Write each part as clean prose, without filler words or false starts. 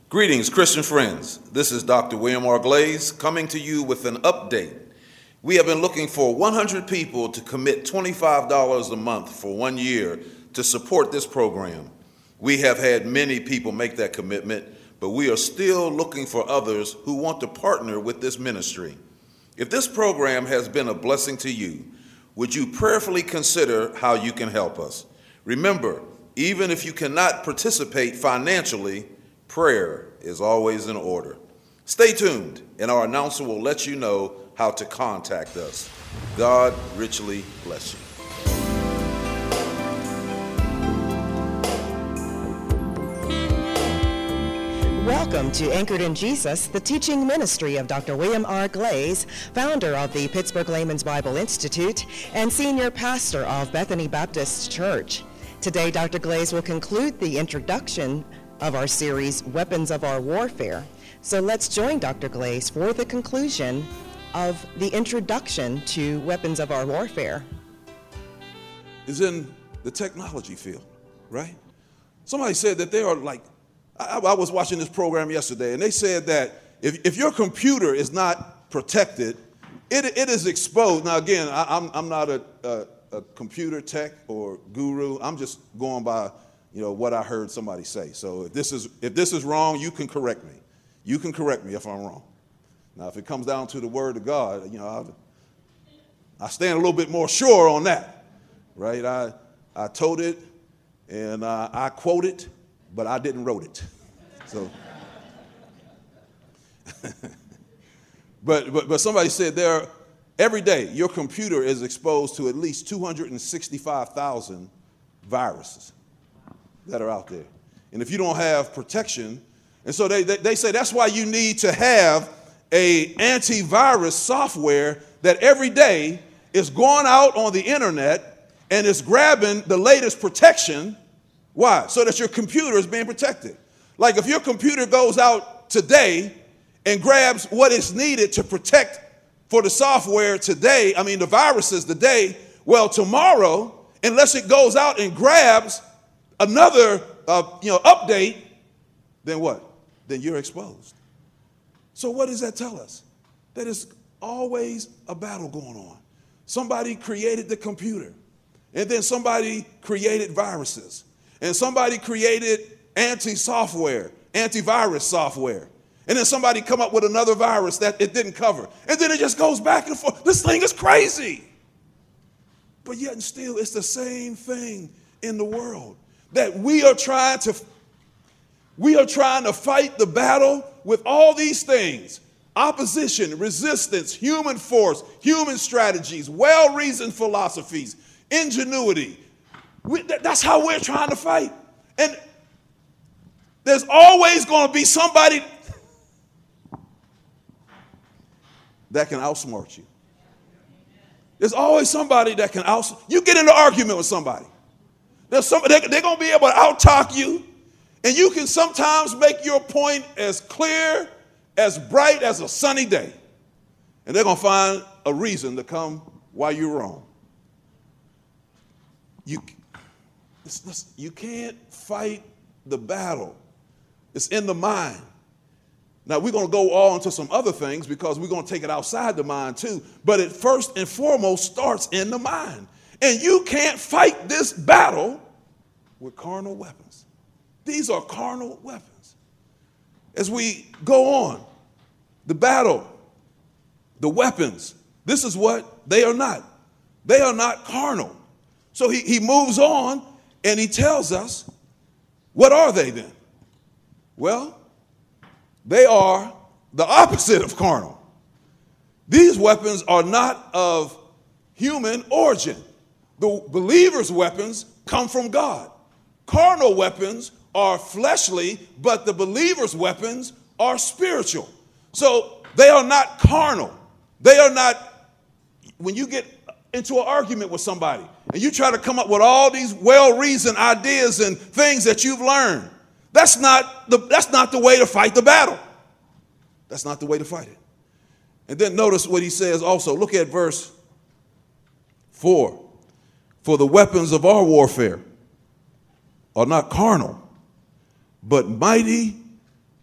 Greetings, Christian friends. This is Dr. William R. Glaze coming to you with an update. We have been looking for 100 people to commit $25 a month for 1 year to support this program. We have had many people make that commitment, but we are still looking for others who want to partner with this ministry. If this program has been a blessing to you, would you prayerfully consider how you can help us? Remember, even if you cannot participate financially, prayer is always in order. Stay tuned, and our announcer will let you know how to contact us. God richly bless you. Welcome to Anchored in Jesus, the teaching ministry of Dr. William R. Glaze, founder of the Pittsburgh Layman's Bible Institute and senior pastor of Bethany Baptist Church. Today, Dr. Glaze will conclude the introduction of our series, Weapons of Our Warfare. So let's join Dr. Glaze for the conclusion of the introduction to Weapons of Our Warfare. Is in the technology field, right? Somebody said that they are like, I was watching this program yesterday, and they said that if your computer is not protected, it is exposed. Now, again, I'm not a computer tech or guru. I'm just going by what I heard somebody say. So if this is wrong, you can correct me. You can correct me if I'm wrong. Now, if it comes down to the word of God, I stand a little bit more sure on that, right? I told it and I quote it, but I didn't wrote it. So, but somebody said every day your computer is exposed to at least 265,000 viruses that are out there. And if you don't have protection, and so they say that's why you need to have a antivirus software that every day is going out on the internet and is grabbing the latest protection. Why? So that your computer is being protected. Like if your computer goes out today and grabs what is needed to protect for the software today, the viruses today, well, tomorrow, unless it goes out and grabs another, update, then what? Then you're exposed. So what does that tell us? That there's always a battle going on. Somebody created the computer, and then somebody created viruses, and somebody created antivirus software, and then somebody come up with another virus that it didn't cover, and then it just goes back and forth. This thing is crazy. But yet and still, it's the same thing in the world. That we are trying to fight the battle with all these things: opposition, resistance, human force, human strategies, well-reasoned philosophies, ingenuity. That's how we're trying to fight. And there's always going to be somebody that can outsmart you. There's always somebody that can you get in an argument with somebody. They're going to be able to out-talk you, and you can sometimes make your point as clear, as bright as a sunny day, and they're going to find a reason to come while you're wrong. You can't fight the battle. It's in the mind. Now, we're going to go all into some other things because we're going to take it outside the mind too, but it first and foremost starts in the mind. And you can't fight this battle with carnal weapons. These are carnal weapons. As we go on, the battle, the weapons, this is what they are not. They are not carnal. So he moves on and he tells us, what are they then? Well, they are the opposite of carnal. These weapons are not of human origin. The believer's weapons come from God. Carnal weapons are fleshly, but the believer's weapons are spiritual. So they are not carnal. They are not, when you get into an argument with somebody and you try to come up with all these well-reasoned ideas and things that you've learned, that's not the way to fight the battle. That's not the way to fight it. And then notice what he says also. Look at verse 4. For the weapons of our warfare are not carnal, but mighty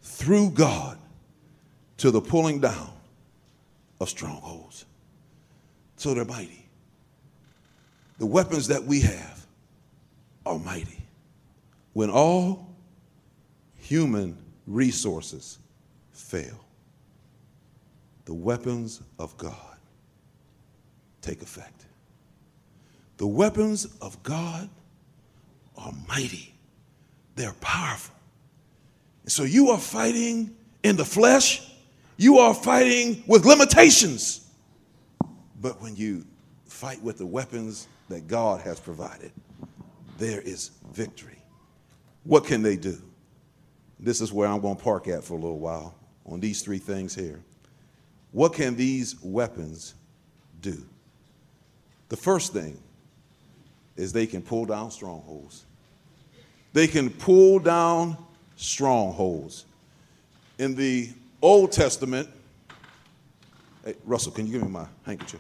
through God to the pulling down of strongholds. So they're mighty. The weapons that we have are mighty. When all human resources fail, the weapons of God take effect. The weapons of God are mighty. They're powerful. And so you are fighting in the flesh. You are fighting with limitations. But when you fight with the weapons that God has provided, there is victory. What can they do? This is where I'm going to park at for a little while on these three things here. What can these weapons do? The first thing is they can pull down strongholds. They can pull down strongholds. In the Old Testament, hey, Russell, can you give me my handkerchief?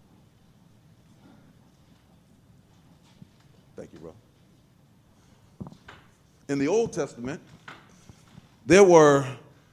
Thank you, bro. In the Old Testament, there were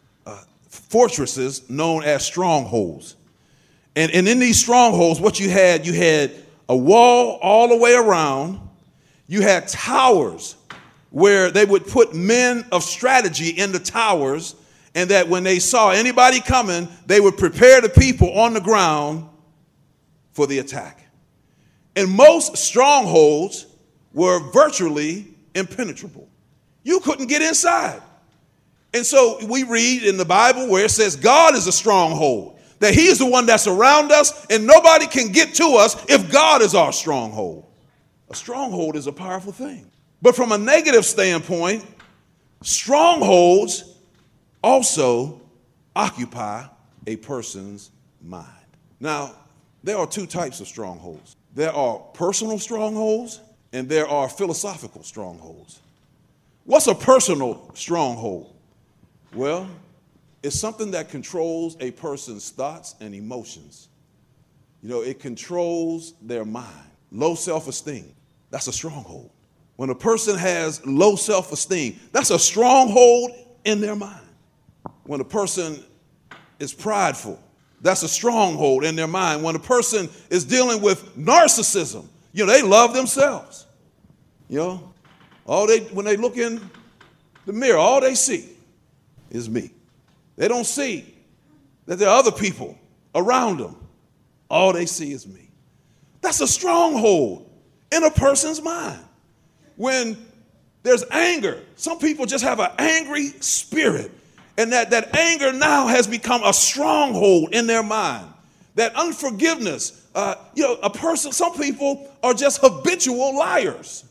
fortresses known as strongholds. And in these strongholds, what you had a wall all the way around. You had towers where they would put men of strategy in the towers, and that when they saw anybody coming, they would prepare the people on the ground for the attack. And most strongholds were virtually impenetrable. You couldn't get inside. And so we read in the Bible where it says God is a stronghold, that he is the one that's around us and nobody can get to us if God is our stronghold. A stronghold is a powerful thing. But from a negative standpoint, strongholds also occupy a person's mind. Now, there are two types of strongholds. There are personal strongholds and there are philosophical strongholds. What's a personal stronghold? Well, it's something that controls a person's thoughts and emotions. You know, it controls their mind. Low self-esteem, that's a stronghold. When a person has low self-esteem, that's a stronghold in their mind. When a person is prideful, that's a stronghold in their mind. When a person is dealing with narcissism, you know, they love themselves. You know, when they look in the mirror, all they see is me. They don't see that there are other people around them. All they see is me. That's a stronghold in a person's mind. When there's anger, some people just have an angry spirit, and that anger now has become a stronghold in their mind. That unforgiveness, some people are just habitual liars.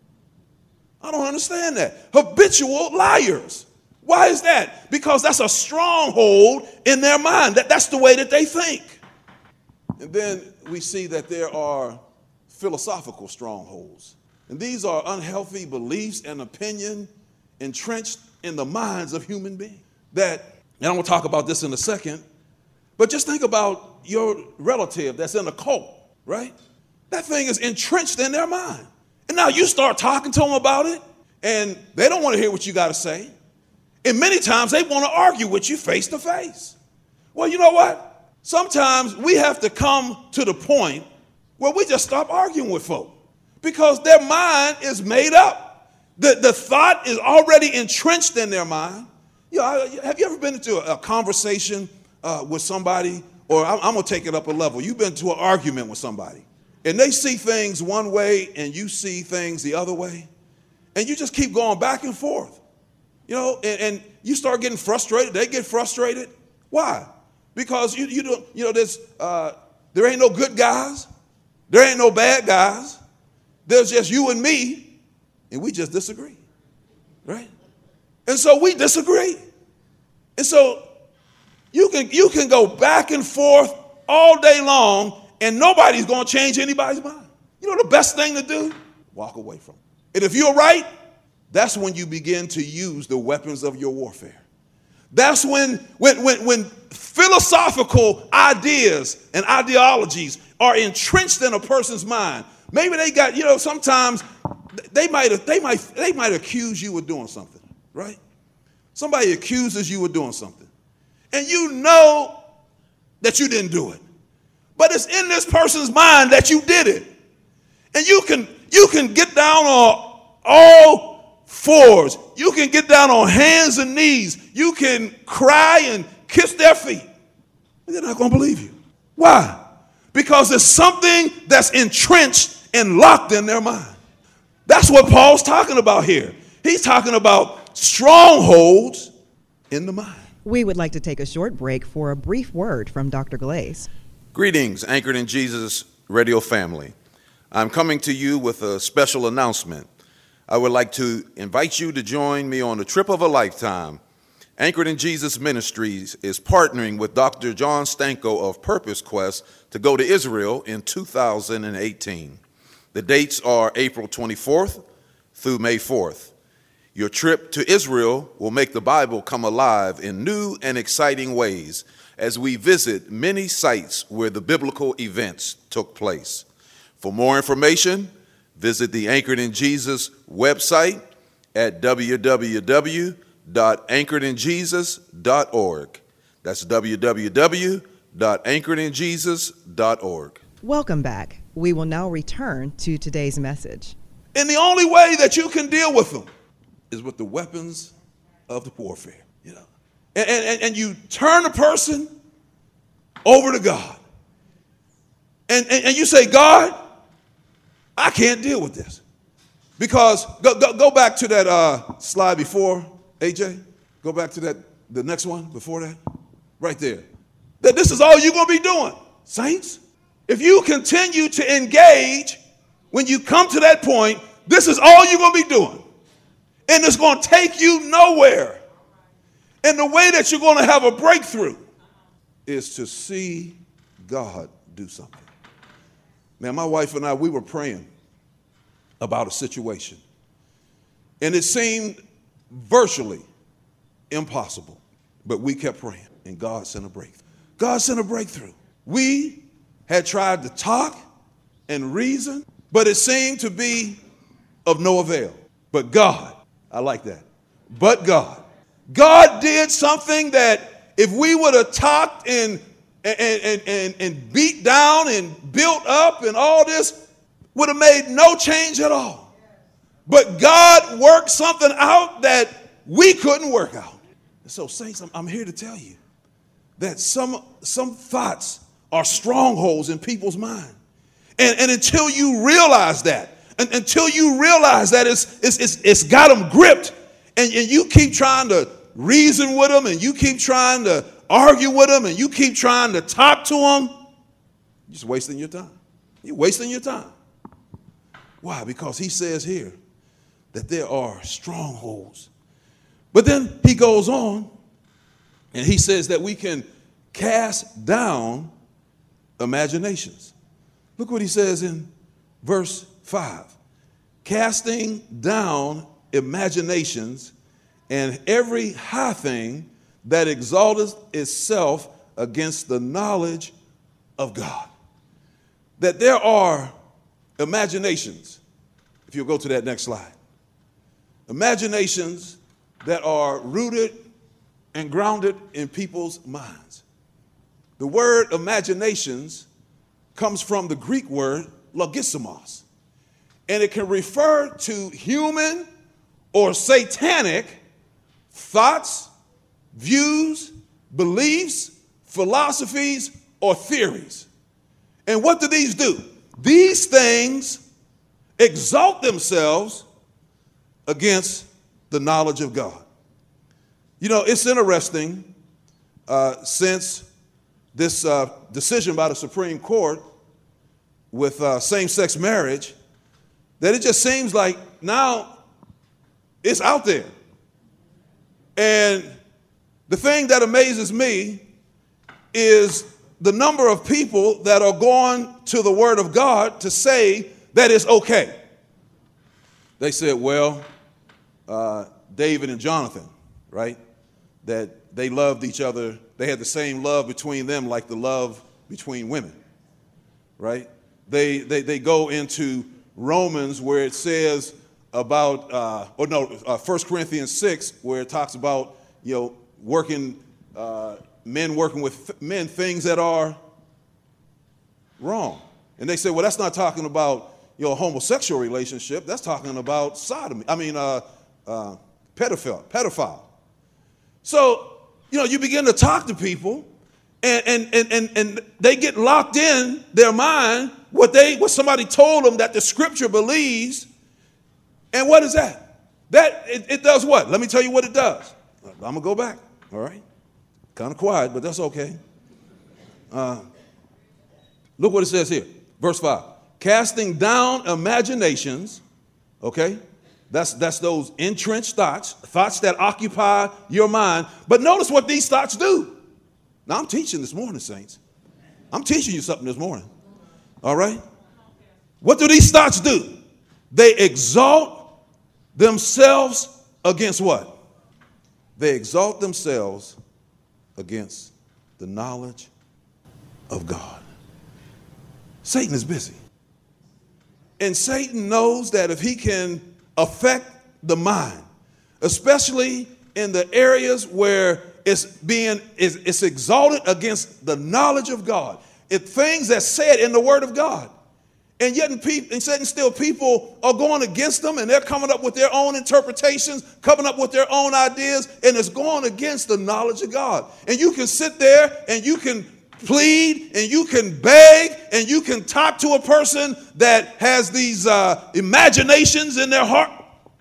I don't understand that. Habitual liars. Why is that? Because that's a stronghold in their mind. That's the way that they think. And then we see that there are philosophical strongholds. And these are unhealthy beliefs and opinion entrenched in the minds of human beings. And I'm going to talk about this in a second, but just think about your relative that's in a cult, right? That thing is entrenched in their mind. And now you start talking to them about it, and they don't want to hear what you got to say. And many times they want to argue with you face to face. Well, you know what? Sometimes we have to come to the point where we just stop arguing with folk because their mind is made up. The thought is already entrenched in their mind. You know, have you ever been into a conversation with somebody, or I'm going to take it up a level. You've been to an argument with somebody, and they see things one way and you see things the other way, and you just keep going back and forth. You know, and you start getting frustrated. They get frustrated. Why? Because there ain't no good guys. There ain't no bad guys. There's just you and me, and we just disagree, right? And so we disagree. And so you can go back and forth all day long, and nobody's going to change anybody's mind. You know the best thing to do? Walk away from it. And if you're right, that's when you begin to use the weapons of your warfare. That's when philosophical ideas and ideologies are entrenched in a person's mind. Maybe they got, sometimes they might accuse you of doing something, right? Somebody accuses you of doing something, and you know that you didn't do it, but it's in this person's mind that you did it. And you can get down on all fours. You can get down on hands and knees. You can cry and kiss their feet. They're not going to believe you. Why? Because there's something that's entrenched and locked in their mind. That's what Paul's talking about here. He's talking about strongholds in the mind. We would like to take a short break for a brief word from Dr. Glaze. Greetings, Anchored in Jesus radio family. I'm coming to you with a special announcement. I would like to invite you to join me on the trip of a lifetime. Anchored in Jesus Ministries is partnering with Dr. John Stanko of Purpose Quest to go to Israel in 2018. The dates are April 24th through May 4th. Your trip to Israel will make the Bible come alive in new and exciting ways as we visit many sites where the biblical events took place. For more information, visit the Anchored in Jesus website at www.anchoredinjesus.org. That's www.anchoredinjesus.org. Welcome back. We will now return to today's message. And the only way that you can deal with them is with the weapons of the warfare, you know. And you turn the person over to God. And you say, God, I can't deal with this. Because go back to that slide before, AJ. Go back to the next one before that. Right there. That this is all you're going to be doing, saints. If you continue to engage, when you come to that point, this is all you're going to be doing. And it's going to take you nowhere. And the way that you're going to have a breakthrough is to see God do something. Man, my wife and I, we were praying about a situation. And it seemed virtually impossible. But we kept praying, and God sent a breakthrough. God sent a breakthrough. We had tried to talk and reason, but it seemed to be of no avail. But God, I like that. But God did something that if we would have talked and beat down and built up and all this, would have made no change at all. But God worked something out that we couldn't work out. So, saints, I'm here to tell you that some thoughts are strongholds in people's mind. And until you realize that, until you realize that it's got them gripped, and you keep trying to reason with them, and you keep trying to argue with them, and you keep trying to talk to them, you're just wasting your time. You're wasting your time. Why? Because he says here that there are strongholds. But then he goes on, and he says that we can cast down imaginations. Look what he says in verse 5. Casting down imaginations and every high thing that exalteth itself against the knowledge of God. That there are imaginations, if you'll go to that next slide. Imaginations that are rooted and grounded in people's minds. The word imaginations comes from the Greek word logismos, and it can refer to human or satanic thoughts, views, beliefs, philosophies, or theories. And what do these do? These things exalt themselves against the knowledge of God. You know, it's interesting since this decision by the Supreme Court with same-sex marriage, that it just seems like now it's out there. And the thing that amazes me is the number of people that are going to the Word of God to say that it's okay. They said, well, David and Jonathan, right? That they loved each other. They had the same love between them like the love between women, right? They go into Romans where it says about, 1 Corinthians 6, where it talks about working, men working with men, things that are wrong. And they say, well, that's not talking about, a homosexual relationship. That's talking about sodomy. Pedophile. So, you begin to talk to people and they get locked in their mind what somebody told them that the scripture believes. And what is that? It does what? Let me tell you what it does. I'm going to go back. All right. Kind of quiet, but that's okay. Look what it says here. Verse 5. Casting down imaginations. Okay. That's those entrenched thoughts that occupy your mind. But notice what these thoughts do. Now, I'm teaching this morning, saints. I'm teaching you something this morning. All right? What do these thoughts do? They exalt themselves against what? They exalt themselves against the knowledge of God. Satan is busy. And Satan knows that if he can affect the mind, especially in the areas where it's exalted against the knowledge of God, things that's said in the Word of God, and yet still people are going against them, and they're coming up with their own interpretations, coming up with their own ideas, and it's going against the knowledge of God. And you can sit there and you can plead and you can beg and you can talk to a person that has these imaginations in their heart.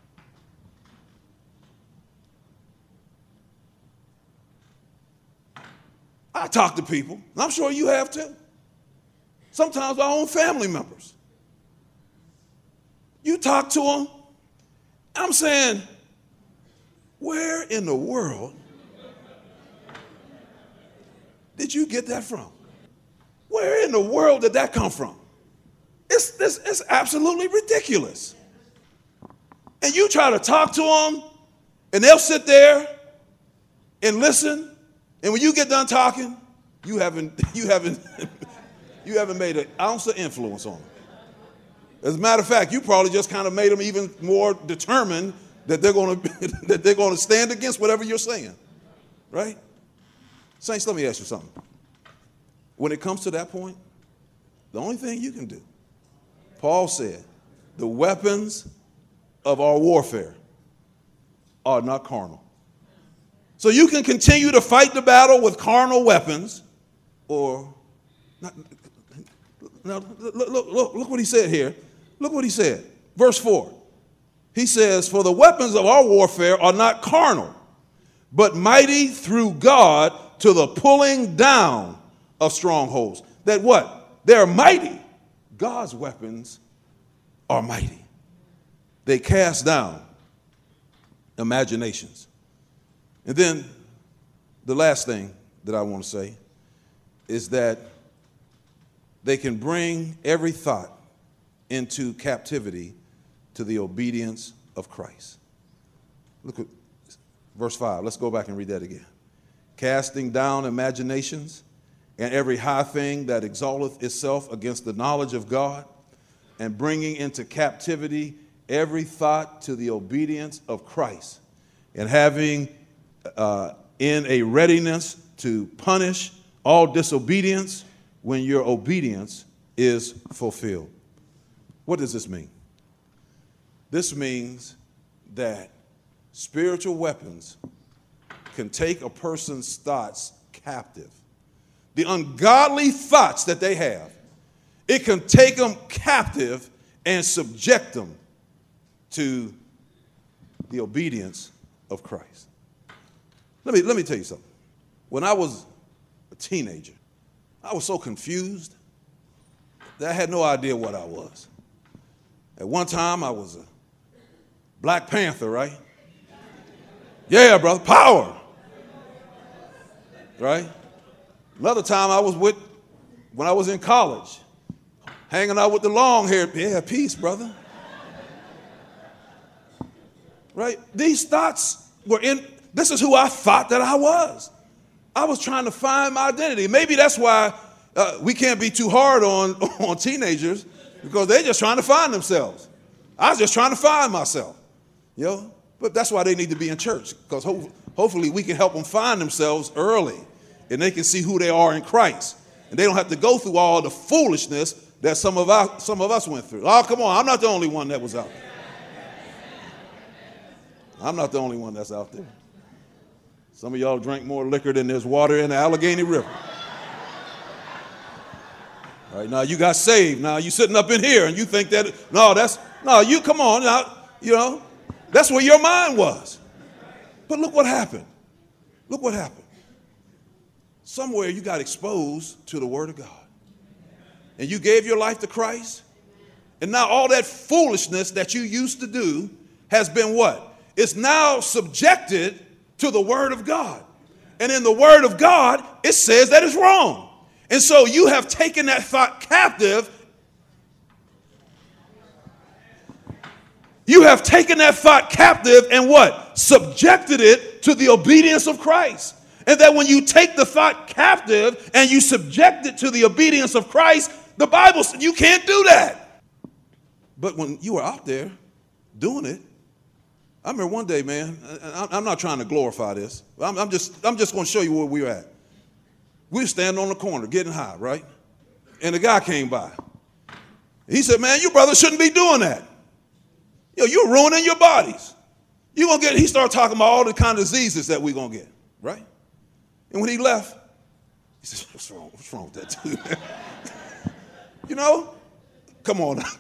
I talk to people, and I'm sure you have too. Sometimes our own family members. You talk to them, I'm saying, where in the world did you get that from? Where in the world did that come from? It's absolutely ridiculous. And you try to talk to them, and they'll sit there and listen. And when you get done talking, you haven't made an ounce of influence on them. As a matter of fact, you probably just kind of made them even more determined that they're going to stand against whatever you're saying, right? Saints, let me ask you something. When it comes to that point, the only thing you can do, Paul said, the weapons of our warfare are not carnal. So you can continue to fight the battle with carnal weapons, or not. Now, look what he said here. Look what he said. Verse 4. He says, for the weapons of our warfare are not carnal, but mighty through God to the pulling down of strongholds. That what? They're mighty. God's weapons are mighty. They cast down imaginations. And then the last thing that I want to say is that they can bring every thought into captivity to the obedience of Christ. Look at verse 5. Let's go back and read that again. Casting down imaginations and every high thing that exalteth itself against the knowledge of God, and bringing into captivity every thought to the obedience of Christ, and having in a readiness to punish all disobedience when your obedience is fulfilled. What does this mean? This means that spiritual weapons can take a person's thoughts captive. The ungodly thoughts that they have, it can take them captive and subject them to the obedience of Christ. Let me tell you something. When I was a teenager, I was so confused that I had no idea what I was. At one time, I was a Black Panther, right? Yeah, brother, power. Right? Another time I was when I was in college, hanging out with the long hair. Yeah, peace, brother. Right? These thoughts were this is who I thought that I was. I was trying to find my identity. Maybe that's why we can't be too hard on teenagers, because they're just trying to find themselves. I was just trying to find myself, But that's why they need to be in church, because Hopefully we can help them find themselves early and they can see who they are in Christ. And they don't have to go through all the foolishness that some of us went through. Oh, come on, I'm not the only one that was out there. I'm not the only one that's out there. Some of y'all drink more liquor than there's water in the Allegheny River. All right, now you got saved. Now you sitting up in here and you think that, you come on now, that's where your mind was. But look what happened. Look what happened. Somewhere you got exposed to the Word of God. And you gave your life to Christ. And now all that foolishness that you used to do has been what? It's now subjected to the Word of God. And in the Word of God, it says that it's wrong. And so you have taken that thought captive. You have taken that thought captive and what? Subjected it to the obedience of Christ. And that when you take the thought captive and you subject it to the obedience of Christ, the Bible says you can't do that. But when you were out there doing it, I remember one day, man, I'm not trying to glorify this. I'm just going to show you where we were at. We were standing on the corner getting high, right? And a guy came by. He said, man, you brothers shouldn't be doing that. You're ruining your bodies. He started talking about all the kind of diseases that we're going to get, right? And when he left, he said, what's wrong with that dude? Come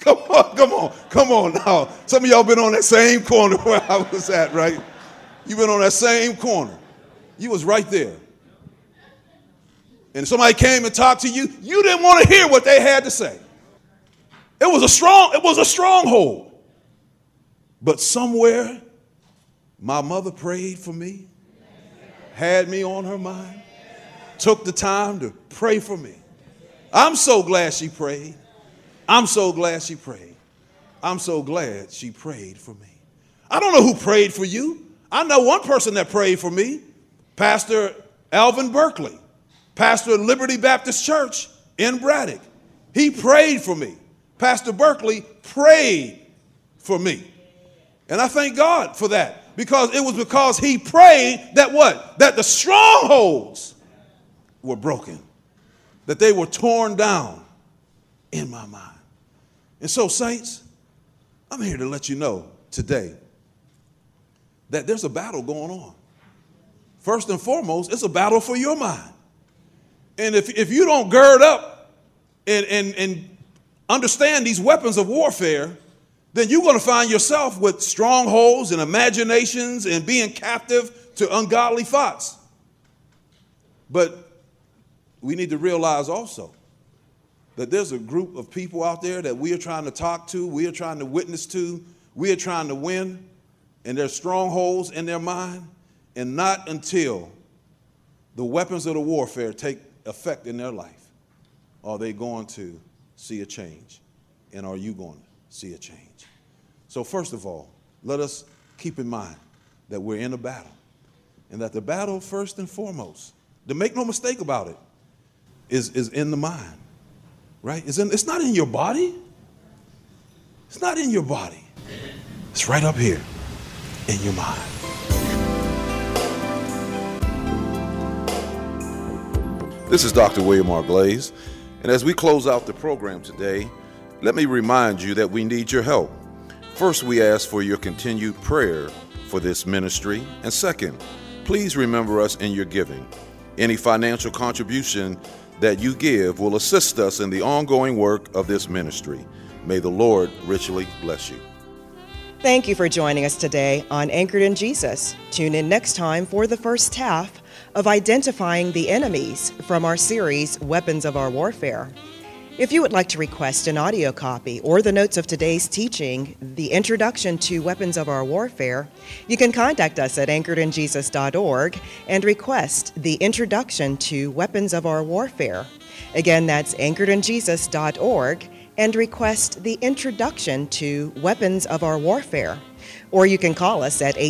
on now. Some of y'all been on that same corner where I was at, right? You've been on that same corner. You was right there. And somebody came and talked to you, you didn't want to hear what they had to say. It was a stronghold. But somewhere, my mother prayed for me, had me on her mind, took the time to pray for me. I'm so glad she prayed. I'm so glad she prayed. I'm so glad she prayed for me. I don't know who prayed for you. I know one person that prayed for me, Pastor Alvin Berkeley, pastor of Liberty Baptist Church in Braddock. He prayed for me. Pastor Berkeley prayed for me. And I thank God for that, because it was because he prayed that what? That the strongholds were broken, that they were torn down in my mind. And so, saints, I'm here to let you know today that there's a battle going on. First and foremost, it's a battle for your mind. And if you don't gird up and understand these weapons of warfare, then you're going to find yourself with strongholds and imaginations and being captive to ungodly thoughts. But we need to realize also that there's a group of people out there that we are trying to talk to, we are trying to witness to, we are trying to win, and there's strongholds in their mind, and not until the weapons of the warfare take effect in their life are they going to see a change, and are you going to see a change? So first of all, let us keep in mind that we're in a battle, and that the battle, first and foremost, to make no mistake about it, is in the mind. Right? It's not in your body. It's not in your body. It's right up here in your mind. This is Dr. William R. Glaze, and as we close out the program today, let me remind you that we need your help. First, we ask for your continued prayer for this ministry, and second, please remember us in your giving. Any financial contribution that you give will assist us in the ongoing work of this ministry. May the Lord richly bless you. Thank you for joining us today on Anchored in Jesus. Tune in next time for the first half of Identifying the Enemies from our series, Weapons of Our Warfare. If you would like to request an audio copy or the notes of today's teaching, the Introduction to Weapons of Our Warfare, you can contact us at anchoredinjesus.org and request the Introduction to Weapons of Our Warfare. Again, that's anchoredinjesus.org and request the Introduction to Weapons of Our Warfare. Or you can call us at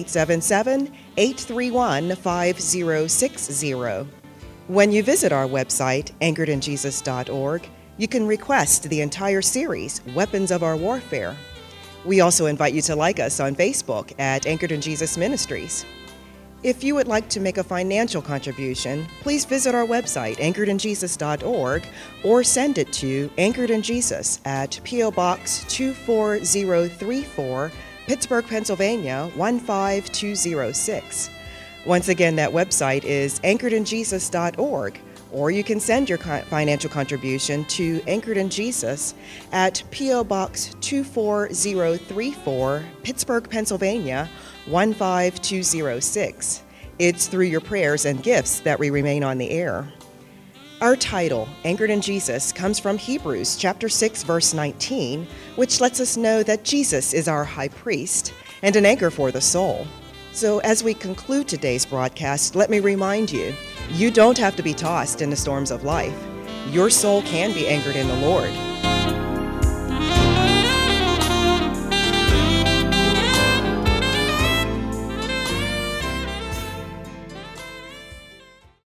877-831-5060. When you visit our website, anchoredinjesus.org, you can request the entire series, Weapons of Our Warfare. We also invite you to like us on Facebook at Anchored in Jesus Ministries. If you would like to make a financial contribution, please visit our website, anchoredinjesus.org, or send it to Anchored in Jesus at P.O. Box 24034, Pittsburgh, Pennsylvania 15206. Once again, that website is anchoredinjesus.org, or you can send your financial contribution to Anchored in Jesus at P.O. Box 24034, Pittsburgh, Pennsylvania 15206. It's through your prayers and gifts that we remain on the air. Our title, Anchored in Jesus, comes from Hebrews chapter 6, verse 19, which lets us know that Jesus is our high priest and an anchor for the soul. So as we conclude today's broadcast, let me remind you, you don't have to be tossed in the storms of life. Your soul can be anchored in the Lord.